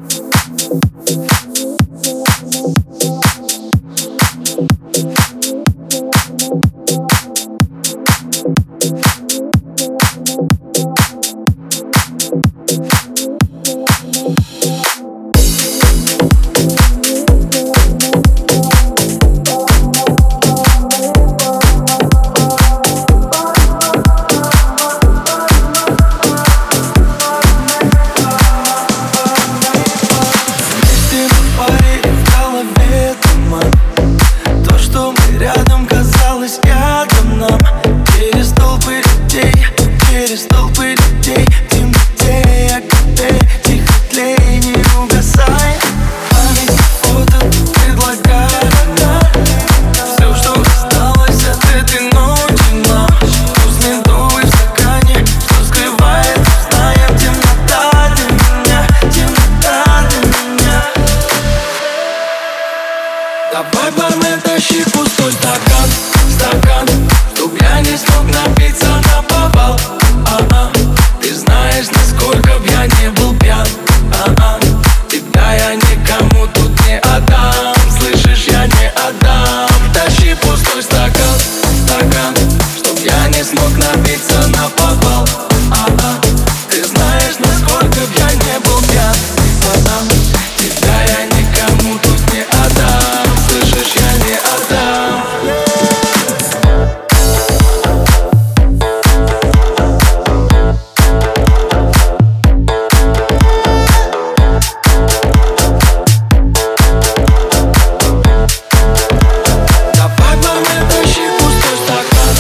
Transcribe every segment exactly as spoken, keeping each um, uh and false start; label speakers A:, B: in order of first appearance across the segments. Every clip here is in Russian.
A: Давай, бармен, тащи пустой стакан, стакан, чтоб я не смог напиться наповал. А-а, ты знаешь, насколько б я не был пьян. А-а, тебя я никому тут не отдам. Слышишь, я не отдам. Тащи пустой стакан, стакан, чтоб я не смог напиться наповал. А-а, ты знаешь, насколько б я не был пьян. А-а, тебя я никому тут не отдам. Слышишь, я не отдам. Давай, бармен, тащи пустой стакан.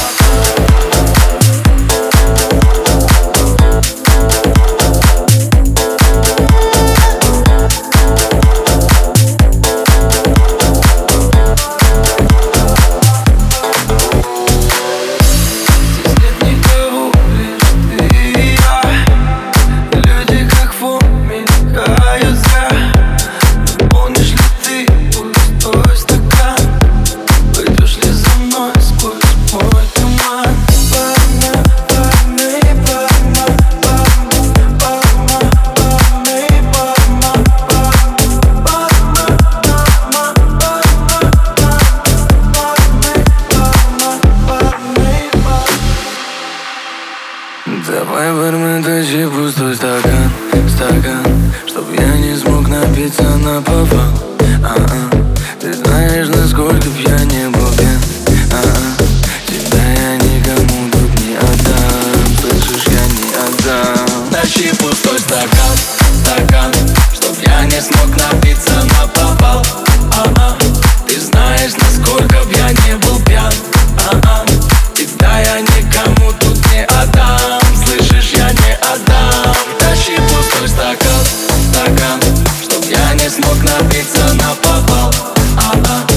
B: Давай, бармен, тащи пустой стакан, стакан, чтоб я не смог напиться наповал. А-а, ты знаешь, насколько б я не был пьян. А-а, тебя я никому тут не отдам. Слышишь, я не отдам.
A: Тащи пустой стакан, стакан, чтоб я не смог напиться наповал. А-а, ты знаешь, насколько б я не был пьян. А-а, тебя я никому тут не отдам. Слышишь, я не отдам. Тащи пустой стакан, стакан, чтоб я не смог напиться наповал. А-а,